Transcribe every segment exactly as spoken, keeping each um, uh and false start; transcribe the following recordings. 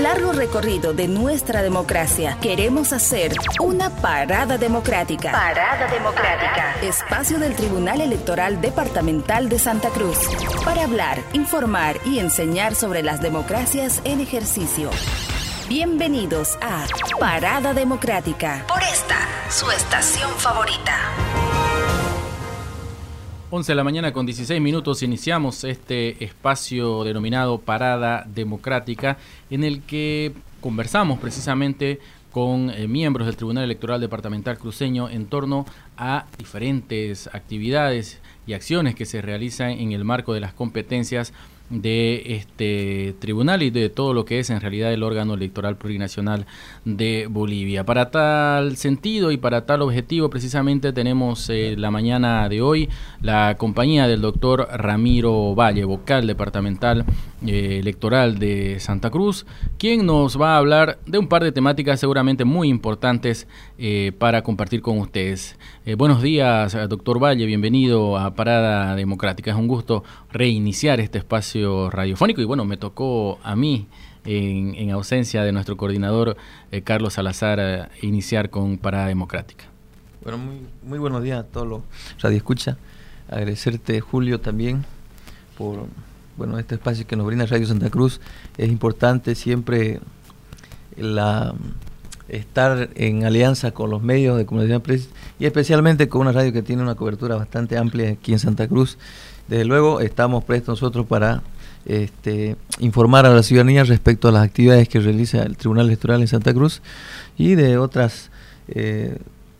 el largo recorrido de nuestra democracia, queremos hacer una parada democrática. Parada democrática. Espacio del Tribunal Electoral Departamental de Santa Cruz. Para hablar, informar y enseñar sobre las democracias en ejercicio. Bienvenidos a Parada Democrática. Por esta, su estación favorita. once de la mañana con dieciséis minutos iniciamos este espacio denominado Parada Democrática, en el que conversamos precisamente con eh, miembros del Tribunal Electoral Departamental Cruceño en torno a diferentes actividades y acciones que se realizan en el marco de las competencias de este tribunal y de todo lo que es en realidad el órgano electoral plurinacional de Bolivia. Para tal sentido y para tal objetivo precisamente tenemos eh, la mañana de hoy la compañía del doctor Ramiro Valle, vocal departamental eh, electoral de Santa Cruz, quien nos va a hablar de un par de temáticas seguramente muy importantes eh, para compartir con ustedes. Eh, buenos días, doctor Valle, bienvenido a Parada Democrática. Es un gusto reiniciar este espacio radiofónico y bueno, me tocó a mí en, en ausencia de nuestro coordinador eh, Carlos Salazar eh, iniciar con Parada Democrática. Bueno, muy, muy buenos días a todos los radioescuchas. Agradecerte, Julio, también por bueno este espacio que nos brinda Radio Santa Cruz. Es importante siempre la estar en alianza con los medios de comunicación y especialmente con una radio que tiene una cobertura bastante amplia aquí en Santa Cruz. Desde luego estamos prestos nosotros para este, informar a la ciudadanía respecto a las actividades que realiza el Tribunal Electoral en Santa Cruz y de otras eh,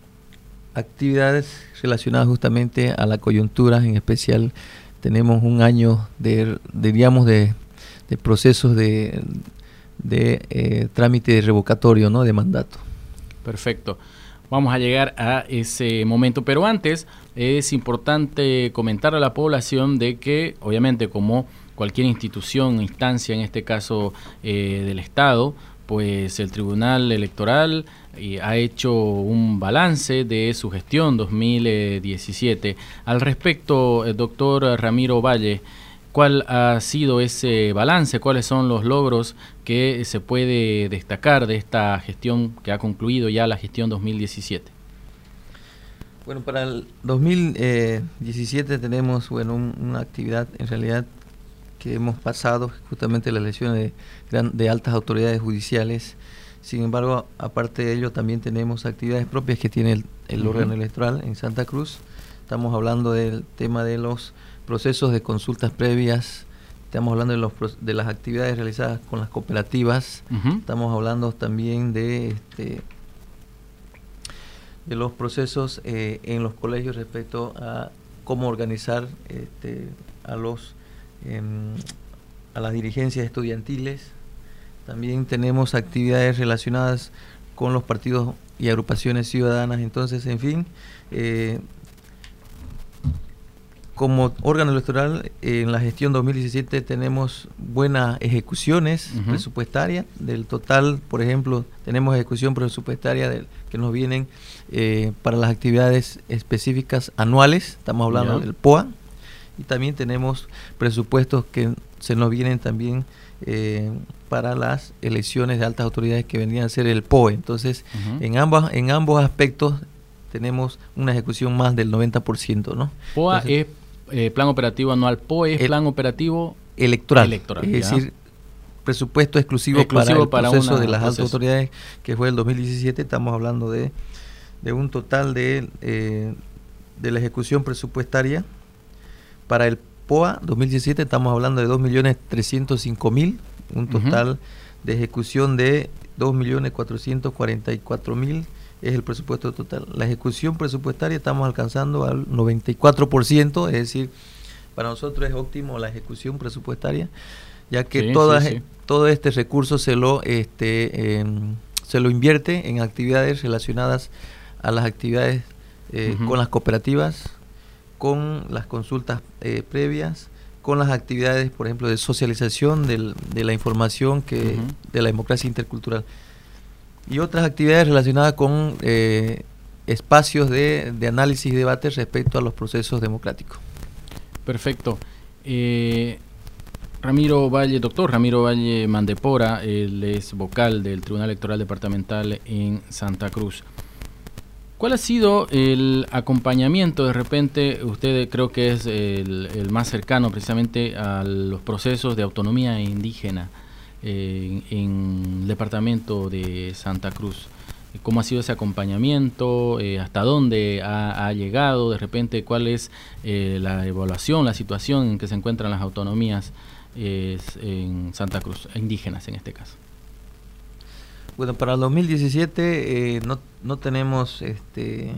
actividades relacionadas justamente a la coyuntura. En especial tenemos un año de, de digamos de, de procesos de, de eh, trámite revocatorio, ¿no?, de mandato. Perfecto. Vamos a llegar a ese momento, pero antes es importante comentar a la población de que, obviamente, como cualquier institución, instancia, en este caso eh, del Estado, pues el Tribunal Electoral eh, ha hecho un balance de su gestión dos mil diecisiete. Al respecto, el doctor Ramiro Valle, ¿cuál ha sido ese balance? ¿Cuáles son los logros que se puede destacar de esta gestión que ha concluido ya la gestión dos mil diecisiete? Bueno, para el dos mil diecisiete tenemos bueno un, una actividad en realidad que hemos pasado justamente las elecciones de, gran, de altas autoridades judiciales. Sin embargo, aparte de ello también tenemos actividades propias que tiene el, el uh-huh. órgano electoral en Santa Cruz. Estamos hablando del tema de los procesos de consultas previas, estamos hablando de, los, de las actividades realizadas con las cooperativas, uh-huh. estamos hablando también de, este, de los procesos eh, en los colegios respecto a cómo organizar este, a, los, eh, a las dirigencias estudiantiles. También tenemos actividades relacionadas con los partidos y agrupaciones ciudadanas. Entonces, en fin, eh, como órgano electoral, en la gestión dos mil diecisiete tenemos buenas ejecuciones uh-huh. presupuestarias. Del total, por ejemplo, tenemos ejecución presupuestaria del, que nos vienen eh, para las actividades específicas anuales, estamos hablando yeah. del P O A, y también tenemos presupuestos que se nos vienen también eh, para las elecciones de altas autoridades que vendrían a ser el P O E. Entonces, uh-huh. en, ambas, en ambos aspectos tenemos una ejecución más del noventa por ciento, ¿no? P O A Entonces, es Eh, plan operativo anual, P O E es el, plan operativo electoral, electoral es ya. decir, presupuesto exclusivo, exclusivo para el para proceso una, de las proceso. altas autoridades, que fue el dos mil diecisiete. Estamos hablando de, de un total de, eh, de la ejecución presupuestaria para el P O A dos mil diecisiete, estamos hablando de dos millones trescientos cinco mil, un total uh-huh. de ejecución de dos millones cuatrocientos cuarenta y cuatro mil. Es el presupuesto total. La ejecución presupuestaria estamos alcanzando al noventa y cuatro por ciento, es decir, para nosotros es óptimo la ejecución presupuestaria, ya que sí, toda, sí, sí. todo este recurso se lo este eh, se lo invierte en actividades relacionadas a las actividades eh, uh-huh. con las cooperativas, con las consultas eh, previas, con las actividades, por ejemplo, de socialización del, de la información que uh-huh. de la democracia intercultural. Y otras actividades relacionadas con eh, espacios de, de análisis y debate respecto a los procesos democráticos. Perfecto. Eh, Ramiro Valle, doctor Ramiro Valle Mandepora, él es vocal del Tribunal Electoral Departamental en Santa Cruz. ¿Cuál ha sido el acompañamiento? De repente, usted creo que es el, el más cercano precisamente a los procesos de autonomía indígena eh, en, en el departamento de Santa Cruz. ¿Cómo ha sido ese acompañamiento? Eh, ¿Hasta dónde ha, ha llegado? De repente, ¿cuál es eh, la evaluación, la situación en que se encuentran las autonomías eh, en Santa Cruz, indígenas en este caso? Bueno, para el dos mil diecisiete eh, no, no tenemos este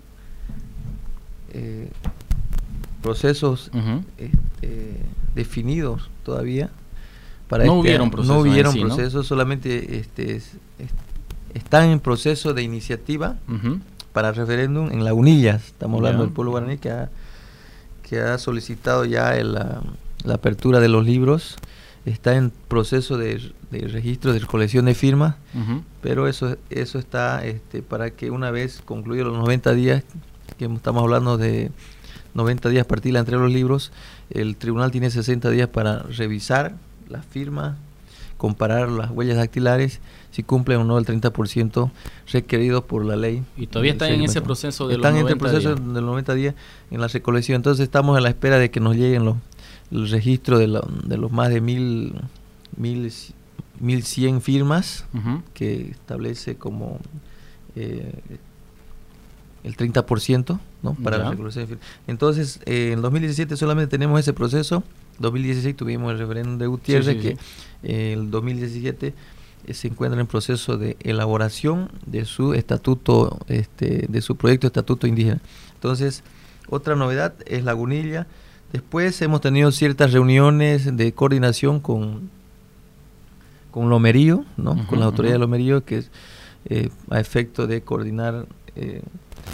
eh, procesos uh-huh. este, definidos todavía. Para no este, hubieron procesos. No hubieron sí, procesos, ¿no? Solamente este, es, es, están en proceso de iniciativa uh-huh. para referéndum en Lagunillas. Estamos hablando yeah. del pueblo guaraní que ha, que ha solicitado ya el, la, la apertura de los libros. Está en proceso de, de registro de recolección de firmas, uh-huh. pero eso eso está este, para que una vez concluidos los noventa días, que estamos hablando de noventa días a partir de la entrega de los libros, el tribunal tiene sesenta días para revisar las firmas, comparar las huellas dactilares, si cumplen o no el treinta por ciento requerido por la ley. Y todavía están en ese proceso de están los noventa Están en el proceso días. de los noventa días en la recolección, entonces estamos a la espera de que nos lleguen los el registro de, la, de los más de mil, mil, mil cien firmas uh-huh. que establece como eh, el treinta por ciento, ¿no? Para yeah. la recolección de firmas. Entonces, eh, en dos mil diecisiete solamente tenemos ese proceso. dos mil dieciséis tuvimos el referéndum de Gutiérrez, sí, sí, que sí. Eh, el dos mil diecisiete eh, se encuentra en proceso de elaboración de su estatuto, este, de su proyecto de estatuto indígena. Entonces, otra novedad es Lagunilla. Después hemos tenido ciertas reuniones de coordinación con, con Lomerío, ¿no? Uh-huh, con la autoridad uh-huh. de Lomerío, que es eh, a efecto de coordinar eh,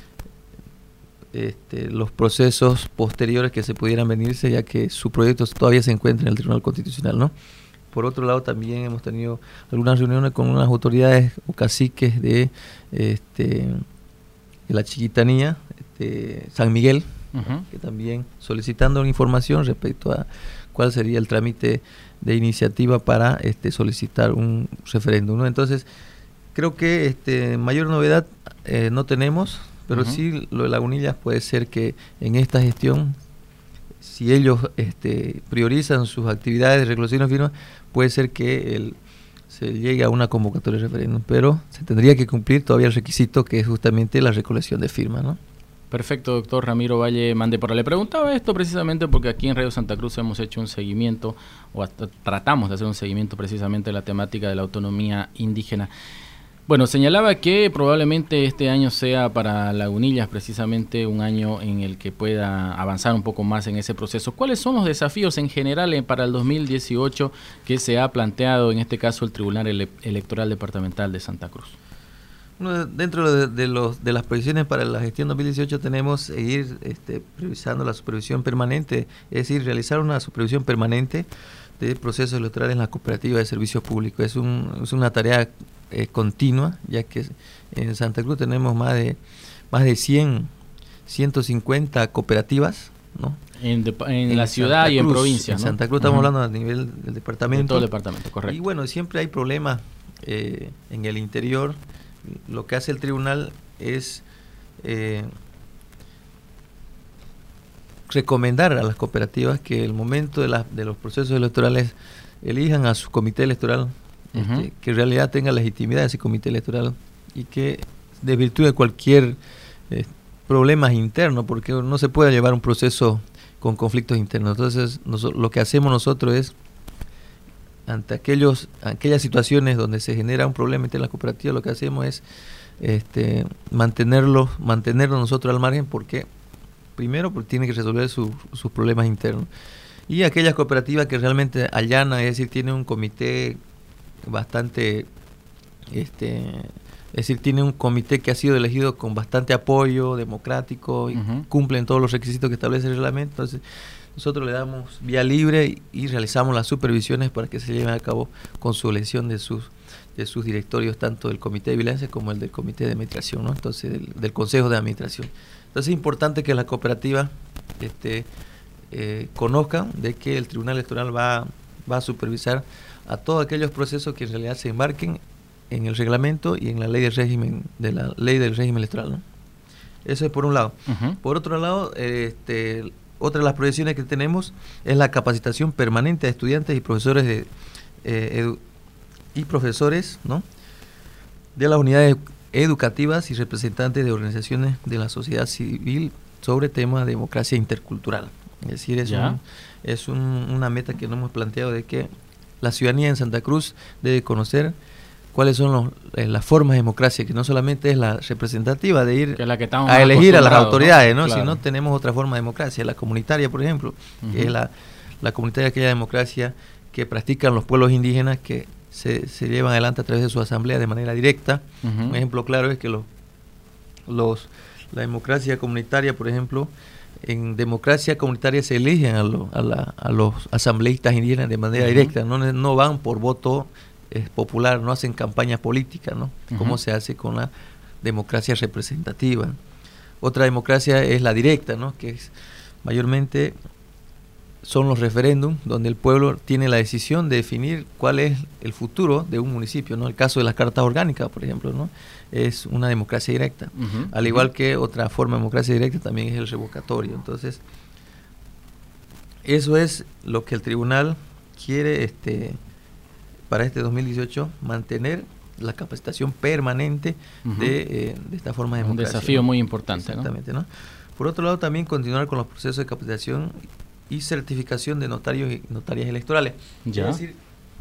este, los procesos posteriores que se pudieran venirse, ya que su proyecto todavía se encuentra en el Tribunal Constitucional, ¿no? Por otro lado, también hemos tenido algunas reuniones con unas autoridades o caciques de, este, de la Chiquitanía, este, San Miguel, Uh-huh. que también solicitando información respecto a cuál sería el trámite de iniciativa para este solicitar un referéndum, ¿no? Entonces, creo que este mayor novedad eh, no tenemos, pero uh-huh. sí lo de Lagunillas puede ser que en esta gestión, si ellos este, priorizan sus actividades de recolección de firmas, puede ser que el, se llegue a una convocatoria de referéndum, pero se tendría que cumplir todavía el requisito que es justamente la recolección de firmas, ¿no? Perfecto, doctor Ramiro Valle Mandepora. Le preguntaba esto precisamente porque aquí en Radio Santa Cruz hemos hecho un seguimiento, o hasta tratamos de hacer un seguimiento precisamente de la temática de la autonomía indígena. Bueno, señalaba que probablemente este año sea para Lagunillas precisamente un año en el que pueda avanzar un poco más en ese proceso. ¿Cuáles son los desafíos en general para el dos mil dieciocho que se ha planteado en este caso el Tribunal Ele- Electoral Departamental de Santa Cruz? Bueno, dentro de, de, los, de las previsiones para la gestión dos mil dieciocho tenemos seguir este, priorizando la supervisión permanente, es decir, realizar una supervisión permanente de procesos electorales en la cooperativa de servicios públicos. Es, un, es una tarea eh, continua, ya que en Santa Cruz tenemos más de más de cien, ciento cincuenta cooperativas, ¿no? En, de, en, en la ciudad Cruz, y en provincia, en ¿no? Santa Cruz estamos uh-huh. hablando a nivel del departamento. De todo el departamento, correcto. Y bueno, siempre hay problemas eh, en el interior. Lo que hace el tribunal es eh, recomendar a las cooperativas que el momento de, la, de los procesos electorales elijan a su comité electoral, uh-huh. este, que en realidad tenga legitimidad ese comité electoral y que desvirtúe cualquier eh, problema interno, porque no se puede llevar un proceso con conflictos internos. Entonces, nos, lo que hacemos nosotros es, ante aquellos aquellas situaciones donde se genera un problema entre las cooperativas, lo que hacemos es este, mantenerlo, mantenerlo nosotros al margen, porque primero porque tiene que resolver su, sus problemas internos. Y aquellas cooperativas que realmente allanan, es decir, tienen un comité bastante, este, es decir, tiene un comité que ha sido elegido con bastante apoyo democrático y uh-huh. cumplen todos los requisitos que establece el reglamento. Entonces, nosotros le damos vía libre y, y realizamos las supervisiones para que se lleven a cabo con su elección de sus de sus directorios, tanto del comité de vigilancia como el del comité de administración, ¿no? Entonces, del, del consejo de administración. Entonces, es importante que las cooperativas este, eh, conozcan de que el Tribunal Electoral va, va a supervisar a todos aquellos procesos que en realidad se embarquen en el reglamento y en la ley del régimen, de la ley del régimen electoral, ¿no? Eso es por un lado. Uh-huh. Por otro lado, este, otra de las proyecciones que tenemos es la capacitación permanente de estudiantes y profesores de, eh, edu- y profesores, ¿no?, de las unidades educativas y representantes de organizaciones de la sociedad civil sobre temas de democracia intercultural. Es decir, es, un, es un, una meta que nos hemos planteado de que la ciudadanía en Santa Cruz debe conocer cuáles son los, eh, las formas de democracia, que no solamente es la representativa de ir la que a elegir a las autoridades, ¿no? ¿no? Claro. Sino tenemos otra forma de democracia, la comunitaria, por ejemplo, uh-huh. que es la, la comunitaria, aquella democracia que practican los pueblos indígenas, que se, se llevan adelante a través de su asamblea de manera directa. Uh-huh. Un ejemplo claro es que los, los la democracia comunitaria, por ejemplo, en democracia comunitaria se eligen a, lo, a, la, a los asambleístas indígenas de manera uh-huh. directa, no, no van por voto es popular, no hacen campaña política, ¿no? Uh-huh. Como se hace con la democracia representativa. Otra democracia es la directa, ¿no? Que es mayormente son los referéndums, donde el pueblo tiene la decisión de definir cuál es el futuro de un municipio, ¿no? El caso de las cartas orgánicas, por ejemplo, ¿no? Es una democracia directa. Uh-huh. Al igual que otra forma de democracia directa también es el revocatorio. Entonces, eso es lo que el tribunal quiere, este para este dos mil dieciocho, mantener la capacitación permanente uh-huh. de, eh, de esta forma de democracia. Un desafío, ¿no?, muy importante. Exactamente, ¿no? ¿no? Por otro lado, también continuar con los procesos de capacitación y certificación de notarios y notarias electorales. ¿Ya? Es decir,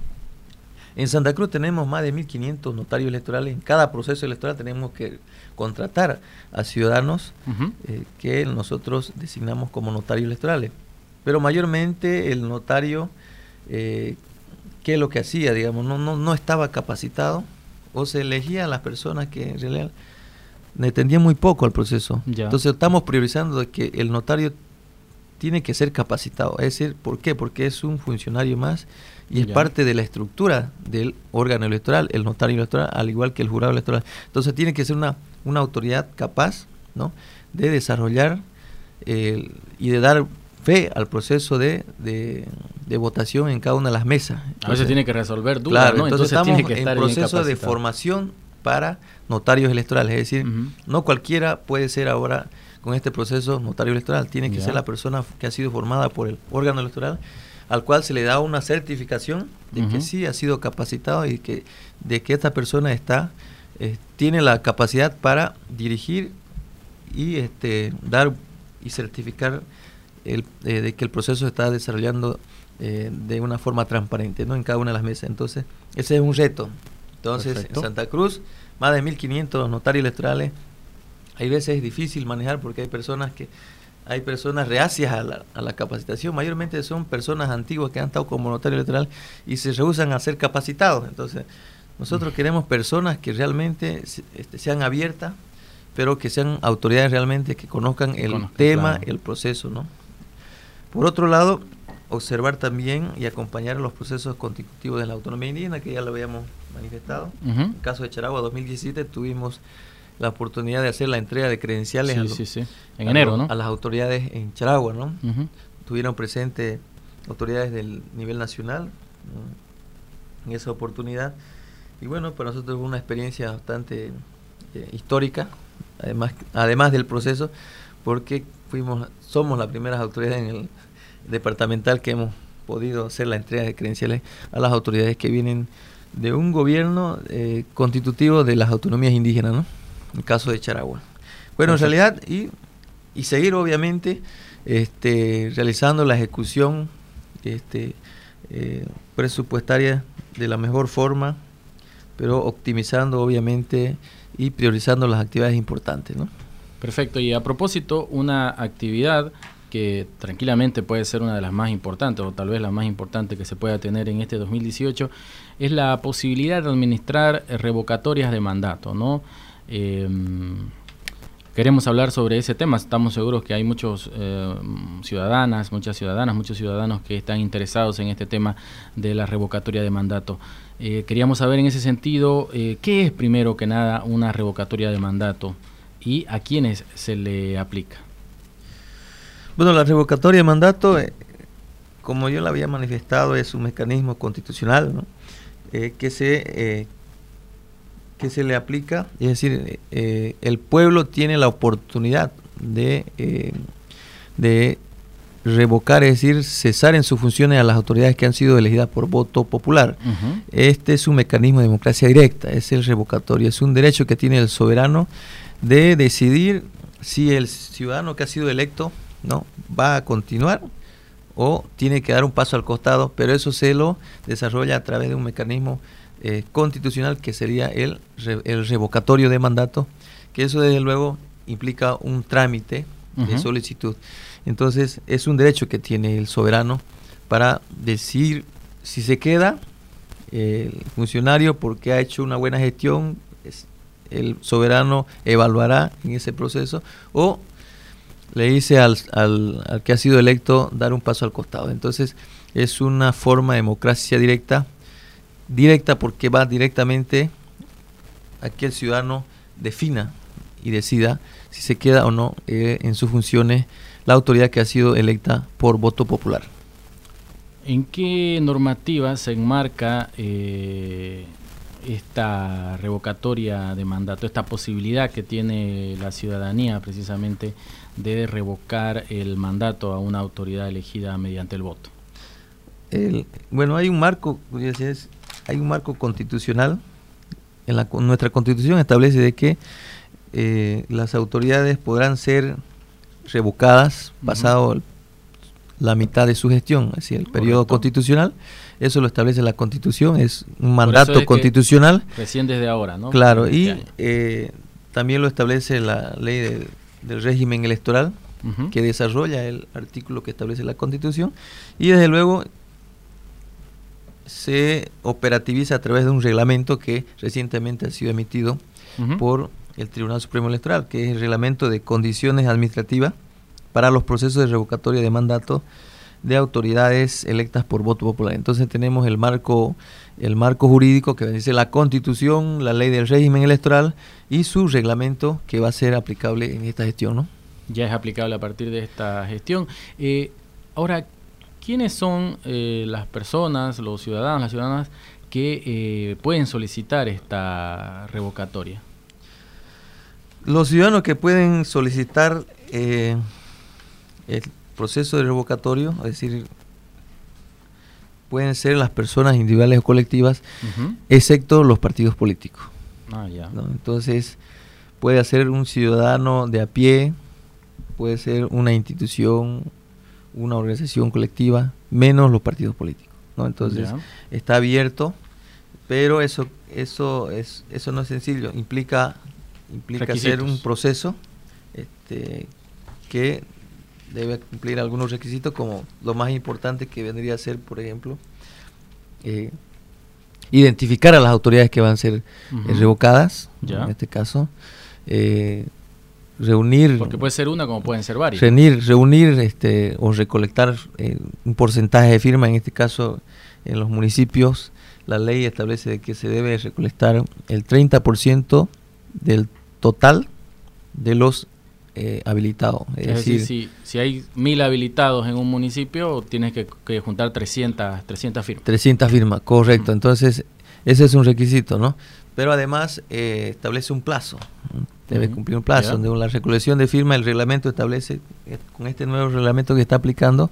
en Santa Cruz tenemos más de mil quinientos notarios electorales. En cada proceso electoral tenemos que contratar a ciudadanos uh-huh. eh, que nosotros designamos como notarios electorales. Pero mayormente el notario... Eh, ¿Qué es lo que hacía? Digamos, no, no, no estaba capacitado, o se elegía a las personas que en realidad entendían muy poco al proceso. Ya. Entonces estamos priorizando de que el notario tiene que ser capacitado. Es decir, ¿por qué? Porque es un funcionario más y es ya. parte de la estructura del órgano electoral, el notario electoral, al igual que el jurado electoral. Entonces tiene que ser una, una autoridad capaz, ¿no?, de desarrollar eh, y de dar fe al proceso de, de, de votación en cada una de las mesas. Entonces, a veces tiene que resolver dudas, claro, ¿no? Entonces, entonces estamos tiene que estar en proceso de formación para notarios electorales, es decir, uh-huh. no cualquiera puede ser ahora con este proceso notario electoral, tiene que ya. ser la persona que ha sido formada por el órgano electoral, al cual se le da una certificación de uh-huh. que sí ha sido capacitado y que de que esta persona está eh, tiene la capacidad para dirigir y este dar y certificar El, eh, de que el proceso se está desarrollando eh, de una forma transparente, ¿no?, en cada una de las mesas. Entonces, ese es un reto. Entonces, Perfecto. En Santa Cruz, más de mil quinientos notarios electorales. Hay veces es difícil manejar porque hay personas que hay personas reacias a la, a la capacitación. Mayormente son personas antiguas que han estado como notario electoral y se rehúsan a ser capacitados. Entonces, nosotros queremos personas que realmente este, sean abiertas, pero que sean autoridades realmente que conozcan el Conozco, tema, claro. el proceso, ¿no? Por otro lado, observar también y acompañar los procesos constitutivos de la autonomía indígena, que ya lo habíamos manifestado. Uh-huh. En el caso de Charagua dos mil diecisiete tuvimos la oportunidad de hacer la entrega de credenciales sí, a, lo, sí, sí. En enero, a, ¿no? a las autoridades en Charagua, ¿no? Uh-huh. Tuvieron presentes autoridades del nivel nacional, ¿no?, en esa oportunidad. Y bueno, para nosotros fue una experiencia bastante eh, histórica, además, además del proceso, porque fuimos somos las primeras autoridades en el departamental que hemos podido hacer la entrega de credenciales a las autoridades que vienen de un gobierno eh, constitutivo de las autonomías indígenas, ¿no? En el caso de Charagua. Bueno, en realidad, y, y seguir obviamente este, realizando la ejecución este, eh, presupuestaria de la mejor forma, pero optimizando obviamente y priorizando las actividades importantes, ¿no? Perfecto, y a propósito, una actividad que tranquilamente puede ser una de las más importantes, o tal vez la más importante que se pueda tener en este dos mil dieciocho, es la posibilidad de administrar revocatorias de mandato, ¿no? Eh, queremos hablar sobre ese tema. Estamos seguros que hay muchos eh, ciudadanas, muchas ciudadanas, muchos ciudadanos que están interesados en este tema de la revocatoria de mandato. Eh, queríamos saber en ese sentido, eh, ¿qué es primero que nada una revocatoria de mandato y a quiénes se le aplica? Bueno, la revocatoria de mandato, eh, como yo lo había manifestado, es un mecanismo constitucional, ¿no? eh, que se eh, que se le aplica, es decir, eh, el pueblo tiene la oportunidad de, eh, de revocar, es decir, cesar en sus funciones a las autoridades que han sido elegidas por voto popular. Uh-huh. Este es un mecanismo de democracia directa, es el revocatorio, es un derecho que tiene el soberano de decidir si el ciudadano que ha sido electo, ¿no?, va a continuar o tiene que dar un paso al costado, pero eso se lo desarrolla a través de un mecanismo Eh, constitucional que sería el, re, el revocatorio de mandato, que eso desde luego implica un trámite uh-huh. de solicitud. Entonces es un derecho que tiene el soberano para decir si se queda eh, el funcionario porque ha hecho una buena gestión, es, el soberano evaluará en ese proceso, o le dice al, al, al que ha sido electo dar un paso al costado. Entonces es una forma de democracia directa directa porque va directamente a que el ciudadano defina y decida si se queda o no eh, en sus funciones la autoridad que ha sido electa por voto popular. ¿En qué normativa se enmarca eh, esta revocatoria de mandato, esta posibilidad que tiene la ciudadanía precisamente de revocar el mandato a una autoridad elegida mediante el voto? El, bueno, hay un marco, es, hay un marco constitucional. En la, nuestra Constitución establece de que eh, las autoridades podrán ser revocadas uh-huh. pasado el, la mitad de su gestión, es decir, el Correcto. Periodo constitucional. Eso lo establece la Constitución, es un mandato constitucional. Recién desde ahora, ¿no? Claro, y eh, también lo establece la ley de, del régimen electoral, uh-huh. que desarrolla el artículo que establece la Constitución, y desde luego se operativiza a través de un reglamento que recientemente ha sido emitido uh-huh. por el Tribunal Supremo Electoral, que es el reglamento de condiciones administrativas para los procesos de revocatoria de mandato de autoridades electas por voto popular. Entonces tenemos el marco, el marco jurídico que dice la Constitución, la ley del régimen electoral y su reglamento que va a ser aplicable en esta gestión, ¿no? Ya es aplicable a partir de esta gestión. Eh, ahora, ¿quiénes son eh, las personas, los ciudadanos, las ciudadanas que eh, pueden solicitar esta revocatoria? Los ciudadanos que pueden solicitar eh, el proceso de revocatorio, es decir, pueden ser las personas individuales o colectivas, uh-huh. excepto los partidos políticos. Ah, ya. ¿No? Entonces, puede ser un ciudadano de a pie, puede ser una institución, una organización colectiva, menos los partidos políticos, ¿no? Entonces, yeah. está abierto, pero eso eso es eso no es sencillo, implica implica hacer un proceso este, que debe cumplir algunos requisitos, como lo más importante que vendría a ser, por ejemplo, eh, identificar a las autoridades que van a ser uh-huh. eh, revocadas, yeah. en este caso, eh, reunir, porque puede ser una como pueden ser varias, reunir, reunir este, o recolectar eh, un porcentaje de firmas. En este caso, en los municipios, la ley establece de que se debe recolectar el treinta por ciento del total de los eh, habilitados. Es, es decir, decir si, si hay mil habilitados en un municipio, tienes que, que juntar trescientas firmas. trescientas firmas, correcto. Uh-huh. Entonces, ese es un requisito, ¿no? Pero además eh, establece un plazo, debe uh-huh. cumplir un plazo, yeah. donde la recolección de firmas, el reglamento establece, eh, con este nuevo reglamento que está aplicando,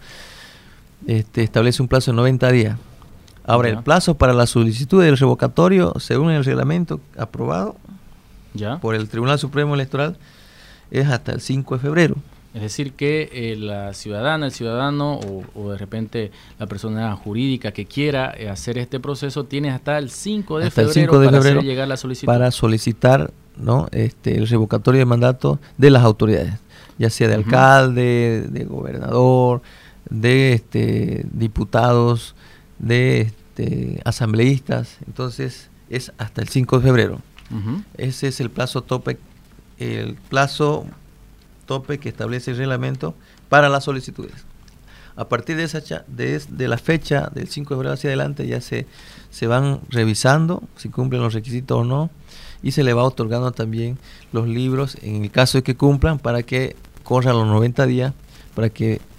este, establece un plazo de noventa días. Ahora, yeah. el plazo para la solicitud del revocatorio, según el reglamento aprobado yeah. por el Tribunal Supremo Electoral, es hasta el cinco de febrero. Es decir, que eh, la ciudadana, el ciudadano o, o de repente la persona jurídica que quiera eh, hacer este proceso tiene hasta el cinco de febrero para hacer llegar la solicitud. Para solicitar, ¿no?, este, el revocatorio de mandato de las autoridades, ya sea de uh-huh. alcalde, de gobernador, de este, diputados, de este, asambleístas. Entonces es hasta el cinco de febrero. Uh-huh. Ese es el plazo tope, el plazo tope que establece el reglamento para las solicitudes. A partir de esa de, de la fecha del cinco de febrero hacia adelante ya se, se van revisando si cumplen los requisitos o no, y se le va otorgando también los libros en el caso de que cumplan, para que corran los noventa días, para que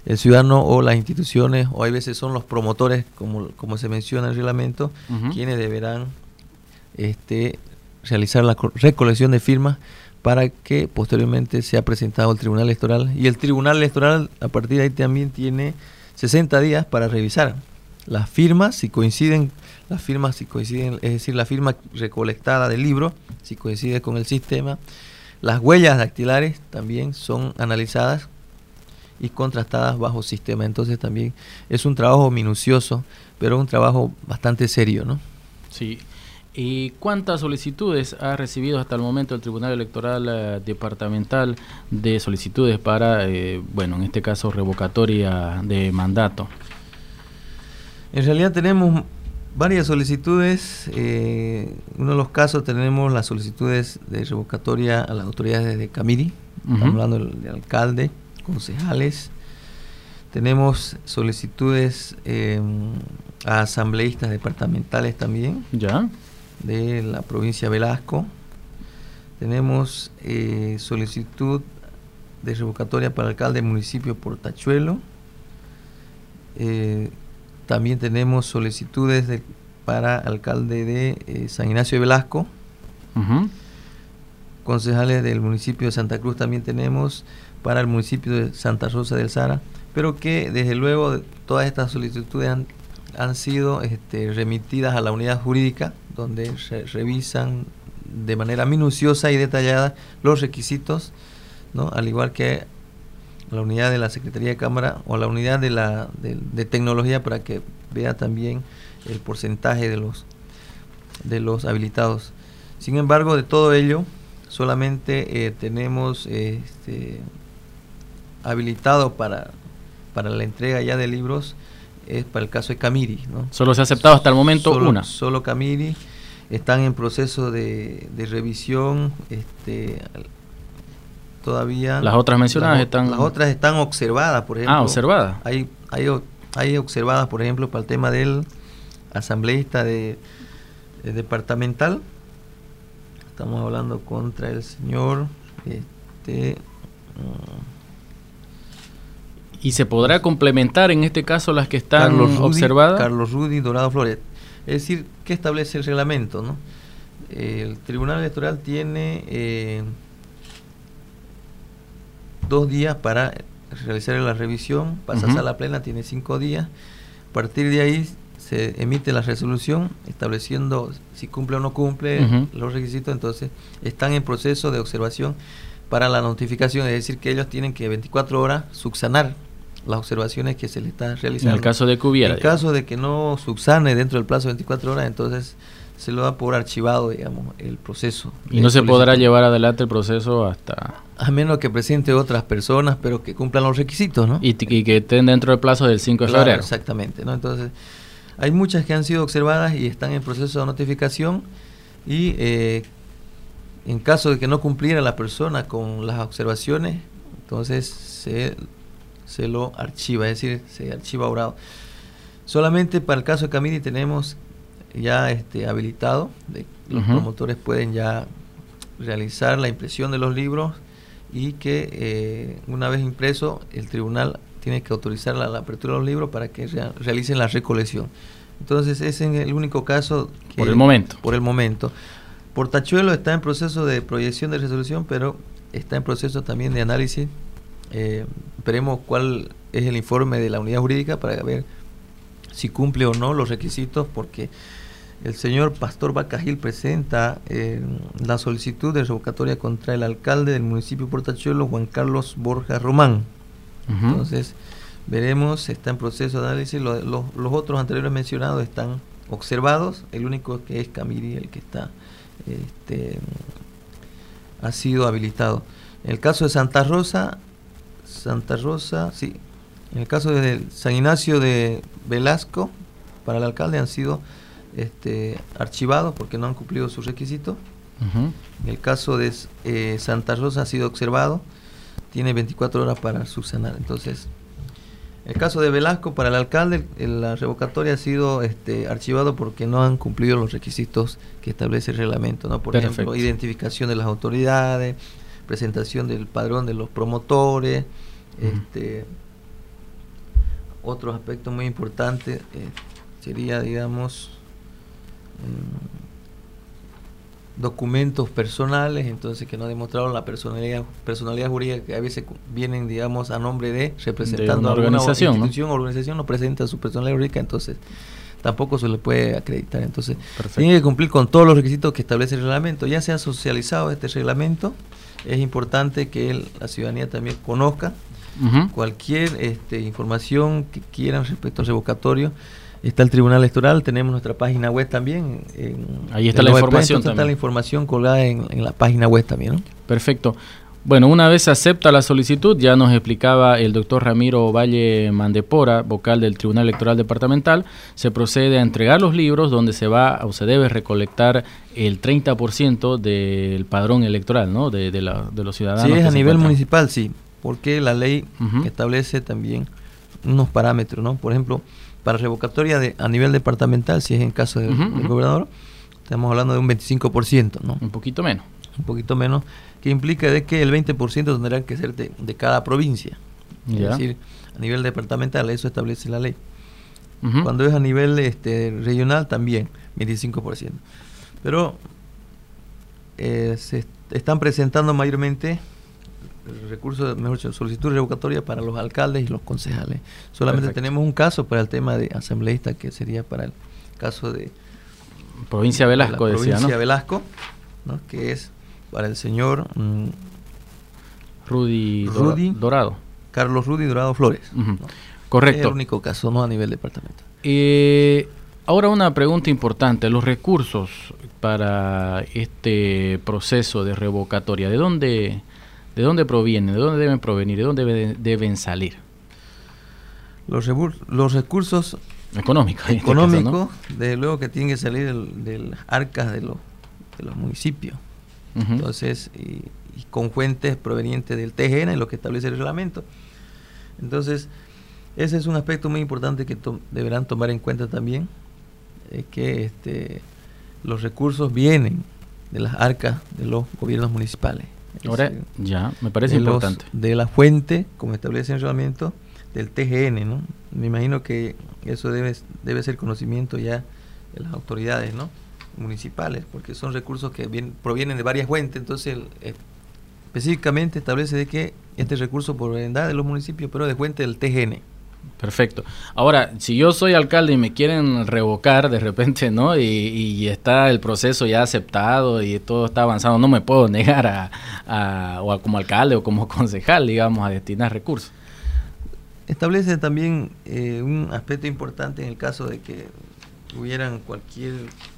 el ciudadano o las instituciones, o hay veces son los promotores, como, como se menciona en el reglamento, uh-huh. quienes deberán este, realizar la recolección de firmas para que posteriormente sea presentado al Tribunal Electoral. Y el Tribunal Electoral a partir de ahí también tiene sesenta días para revisar las firmas, si coinciden, las firmas si coinciden, es decir, la firma recolectada del libro, si coincide con el sistema. Las huellas dactilares también son analizadas y contrastadas bajo sistema. Entonces también es un trabajo minucioso, pero un trabajo bastante serio, ¿no? Sí. ¿Y cuántas solicitudes ha recibido hasta el momento el Tribunal Electoral eh, Departamental de solicitudes para, eh, bueno, en este caso, revocatoria de mandato? En realidad tenemos varias solicitudes. Eh, uno de los casos tenemos las solicitudes de revocatoria a las autoridades de Camiri, uh-huh. estamos hablando del, del alcalde, concejales. Tenemos solicitudes eh, a asambleístas departamentales también. Ya. De la provincia de Velasco. Tenemos eh, solicitud de revocatoria para el alcalde del municipio de Portachuelo. Eh, también tenemos solicitudes de, para alcalde de eh, San Ignacio de Velasco. Uh-huh. Concejales del municipio de Santa Cruz también tenemos para el municipio de Santa Rosa del Sara, pero que desde luego todas estas solicitudes han, han sido este, remitidas a la unidad jurídica, donde se revisan de manera minuciosa y detallada los requisitos, ¿no? Al igual que la unidad de la Secretaría de Cámara o la unidad de la de, de tecnología, para que vea también el porcentaje de los de los habilitados. Sin embargo, de todo ello, solamente eh, tenemos eh, este, habilitado para, para la entrega ya de libros. Es para el caso de Camiri, ¿no? Solo se ha aceptado hasta el momento solo, una. Solo Camiri. Están en proceso de, de revisión. Este, todavía. Las otras mencionadas las, están. Las otras están observadas, por ejemplo. Ah, observadas. Hay, hay, hay observadas, por ejemplo, para el tema del asambleísta de, de departamental. Estamos hablando contra el señor. Este. Um, ¿Y se podrá complementar en este caso las que están Carlos Rudy, observadas? Carlos Rudy Dorado Floret. Es decir, ¿qué establece el reglamento, no? Eh, el Tribunal Electoral tiene eh, dos días para realizar la revisión. Pasa uh-huh. a la plena, tiene cinco días. A partir de ahí se emite la resolución estableciendo si cumple o no cumple uh-huh. los requisitos. Entonces están en proceso de observación para la notificación, es decir, que ellos tienen que veinticuatro horas subsanar las observaciones que se le están realizando. En el caso de que hubiera. En el caso de que no subsane dentro del plazo de veinticuatro horas, entonces se lo da por archivado, digamos, el proceso. Y no se podrá llevar adelante el proceso hasta... A menos que presente otras personas, pero que cumplan los requisitos, ¿no? Y, y que estén dentro del plazo del cinco de claro, febrero. Exactamente, ¿no? Entonces, hay muchas que han sido observadas y están en proceso de notificación, y eh, en caso de que no cumpliera la persona con las observaciones, entonces se, se lo archiva, es decir, se archiva orado. Solamente para el caso de Camiri tenemos ya este habilitado, de, los uh-huh. promotores pueden ya realizar la impresión de los libros, y que eh, una vez impreso el tribunal tiene que autorizar la, la apertura de los libros para que rea, realicen la recolección. Entonces ese es el único caso que, por el momento. Por el momento. Portachuelo está en proceso de proyección de resolución, pero está en proceso también de análisis. Eh, veremos cuál es el informe de la unidad jurídica para ver si cumple o no los requisitos, porque el señor Pastor Bacagil presenta eh, la solicitud de revocatoria contra el alcalde del municipio de Portachuelo, Juan Carlos Borja Román. Uh-huh. Entonces, veremos, está en proceso de análisis. Lo, lo, los otros anteriores mencionados están observados, el único que es Camiri, el que está este, ha sido habilitado. En el caso de Santa Rosa, Santa Rosa, sí, en el caso de San Ignacio de Velasco, para el alcalde han sido este, archivados porque no han cumplido sus requisitos. Uh-huh. En el caso de eh, Santa Rosa ha sido observado, tiene veinticuatro horas para subsanar. Entonces, en el caso de Velasco, para el alcalde, el, la revocatoria ha sido este, archivado porque no han cumplido los requisitos que establece el reglamento, ¿no? Por Perfecto. ejemplo, identificación de las autoridades, presentación del padrón de los promotores, uh-huh. este, otro aspecto muy importante eh, sería, digamos, eh, documentos personales, entonces que no demostraron la personalidad personalidad jurídica, que a veces vienen, digamos, a nombre de representando de una alguna organización, institución o ¿no? organización, no presenta su personalidad jurídica, entonces tampoco se le puede acreditar. Entonces Perfecto. tiene que cumplir con todos los requisitos que establece el reglamento. Ya se ha socializado este reglamento, es importante que el, la ciudadanía también conozca Uh-huh. cualquier este, información que quieran respecto al revocatorio. Está el Tribunal Electoral, tenemos nuestra página web también. En, Ahí está en la web, información está también. la información colgada en, en la página web también, ¿no? Perfecto. Bueno, una vez se acepta la solicitud, ya nos explicaba el doctor Ramiro Valle Mandepora, vocal del Tribunal Electoral Departamental, se procede a entregar los libros donde se va o se debe recolectar el treinta por ciento del padrón electoral, ¿no? De, de, la, de los ciudadanos. Sí, es que a se nivel encuentran. municipal, sí, porque la ley Uh-huh. establece también unos parámetros, ¿no? Por ejemplo, para revocatoria de, a nivel departamental, si es en caso de, Uh-huh, del uh-huh. gobernador, estamos hablando de un veinticinco por ciento, ¿no? Un poquito menos. Un poquito menos, que implica de que el veinte por ciento tendrá que ser de, de cada provincia. Ya. Es decir, a nivel departamental, eso establece la ley. Uh-huh. Cuando es a nivel este, regional, también veinticinco por ciento. Pero eh, se est- están presentando mayormente recursos, mejor dicho, solicitud revocatoria para los alcaldes y los concejales. Solamente Perfecto. tenemos un caso para el tema de asambleísta, que sería para el caso de Provincia Velasco, de la decía, provincia ¿no? Velasco, ¿no? Que es para el señor mm, Rudy, Dora- Rudy. Dorado. Carlos Rudy Dorado Flores. Ujú. ¿no? Es Correcto. el único caso, no a nivel departamental. Eh, ahora una pregunta importante, los recursos para este proceso de revocatoria, ¿de dónde, de dónde provienen? ¿De dónde deben provenir? ¿De dónde debe- deben salir? Los, rebur- los recursos Económicos. en este económicos, caso, desde luego que tienen que salir del- de las arcas de los, de los municipios. ¿no? Ujú. Entonces, y, y con fuentes provenientes del T G N, lo que establece el reglamento. Entonces, ese es un aspecto muy importante que to- deberán tomar en cuenta también, eh, que este, los recursos vienen de las arcas de los gobiernos municipales. Es Ahora, decir, ya, me parece de los- importante. de la fuente, como establece el reglamento, del T G N, ¿no? Me imagino que eso debe, debe ser conocimiento ya de las autoridades, ¿no? Municipales, porque son recursos que bien, provienen de varias fuentes, entonces el, eh, específicamente establece de que este recurso proviene de los municipios, pero de fuente del T G N. Perfecto. Ahora, si yo soy alcalde y me quieren revocar de repente, ¿no? Y, y está el proceso ya aceptado y todo está avanzado, no me puedo negar a, a o a, como alcalde o como concejal, digamos, a destinar recursos. Establece también eh, un aspecto importante en el caso de que hubieran cualquier...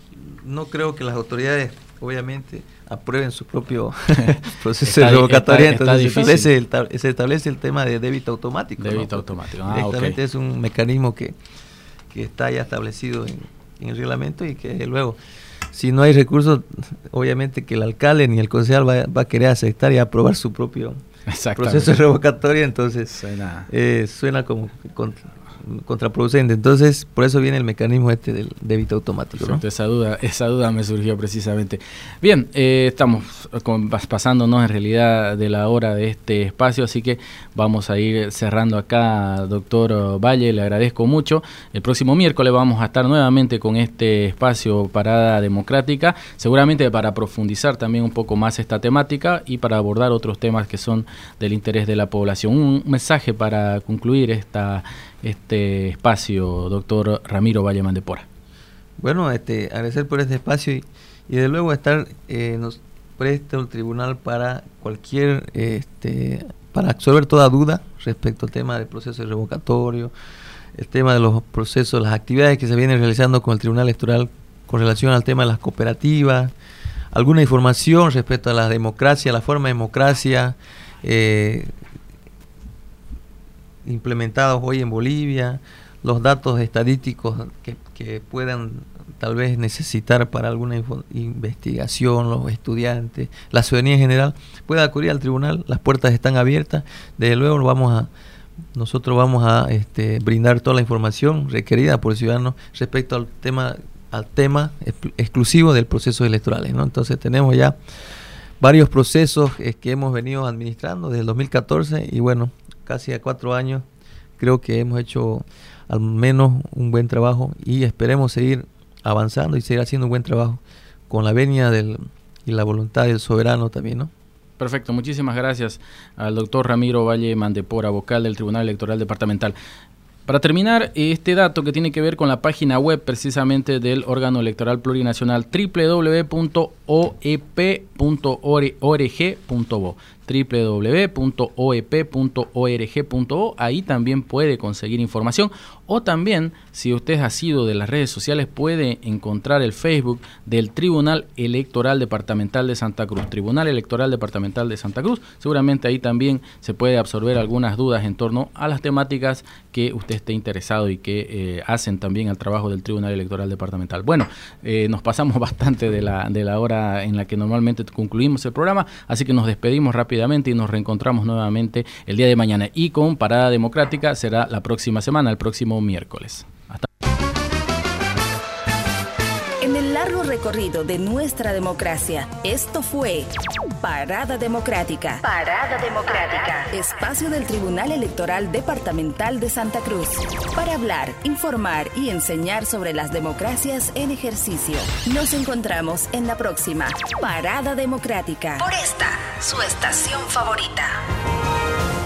No creo que las autoridades, obviamente, aprueben su propio proceso Está de di- revocatoria, está- está entonces se difícil. establece, el, tab- se establece el tema de débito automático. ¿no? Débito Porque automático. Ah, directamente ok. es un mecanismo que, que está ya establecido en, en el reglamento y que luego, si no hay recursos, obviamente que el alcalde ni el concejal va, va a querer aceptar y aprobar su propio Exactamente. proceso de revocatoria, entonces Suena- eh, suena como contra- contraproducente. Entonces, por eso viene el mecanismo este del débito automático, ¿no? Perfecto, esa duda, esa duda me surgió precisamente. Bien, eh, estamos con- pas- pasándonos en realidad de la hora de este espacio, así que vamos a ir cerrando acá, doctor Valle, le agradezco mucho. El próximo miércoles vamos a estar nuevamente con este espacio Parada Democrática, seguramente para profundizar también un poco más esta temática y para abordar otros temas que son del interés de la población. Un mensaje para concluir esta este espacio, doctor Ramiro Valle Mandepora. Bueno, este, agradecer por este espacio y, y de luego estar eh, nos presta el tribunal para cualquier, este, para absorber toda duda respecto al tema del proceso de revocatorio, el tema de los procesos, las actividades que se vienen realizando con el Tribunal Electoral con relación al tema de las cooperativas, alguna información respecto a la democracia, la forma de democracia, eh, implementados hoy en Bolivia, los datos estadísticos que, que puedan tal vez necesitar para alguna info, investigación, los estudiantes, la ciudadanía en general, pueda acudir al tribunal, las puertas están abiertas, desde luego vamos a, nosotros vamos a este, brindar toda la información requerida por el ciudadano respecto al tema, al tema ex- exclusivo del proceso electoral, ¿no? Entonces tenemos ya varios procesos eh, que hemos venido administrando desde el dos mil catorce y bueno, casi a cuatro años creo que hemos hecho al menos un buen trabajo y esperemos seguir avanzando y seguir haciendo un buen trabajo con la venia del, y la voluntad del soberano también, ¿no? Perfecto, muchísimas gracias al doctor Ramiro Valle Mandepora, vocal del Tribunal Electoral Departamental. Para terminar, este dato que tiene que ver con la página web precisamente del órgano electoral plurinacional, doble u doble u doble u punto o e p punto org punto bo, doble u doble u doble u punto o e p punto org punto bo. Ahí también puede conseguir información, o también, si usted ha sido de las redes sociales, puede encontrar el Facebook del Tribunal Electoral Departamental de Santa Cruz, Tribunal Electoral Departamental de Santa Cruz. Seguramente ahí también se puede absorber algunas dudas en torno a las temáticas que usted esté interesado y que eh, hacen también al trabajo del Tribunal Electoral Departamental. Bueno, eh, nos pasamos bastante de la, de la hora en la que normalmente concluimos el programa, así que nos despedimos rápidamente y nos reencontramos nuevamente el día de mañana. Y con Parada Democrática será la próxima semana, el próximo miércoles. Hasta En el largo recorrido de nuestra democracia, esto fue Parada Democrática. Parada Democrática. Espacio del Tribunal Electoral Departamental de Santa Cruz. Para hablar, informar y enseñar sobre las democracias en ejercicio. Nos encontramos en la próxima Parada Democrática. Por esta, su estación favorita.